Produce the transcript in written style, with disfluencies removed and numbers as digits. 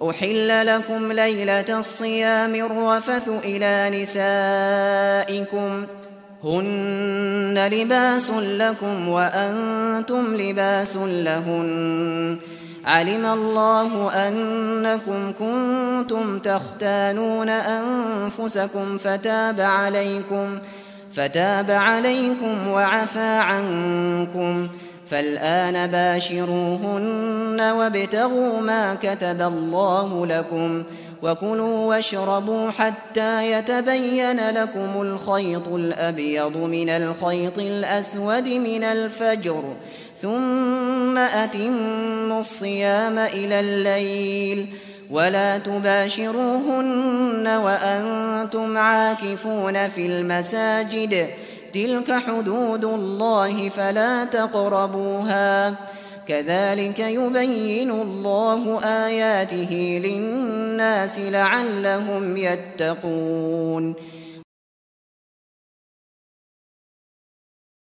أحل لكم ليلة الصيام الرفث إلى نسائكم هن لباس لكم وأنتم لباس لهن علم الله أنكم كنتم تختانون أنفسكم فتاب عليكم وعفى عنكم فالآن باشروهن وابتغوا ما كتب الله لكم وكلوا واشربوا حتى يتبين لكم الخيط الأبيض من الخيط الأسود من الفجر ثم أتموا الصيام إلى الليل ولا تباشروهن وأنتم عاكفون في المساجد تلك حدود الله فلا تقربوها كذلك يبين الله آياته للناس لعلهم يتقون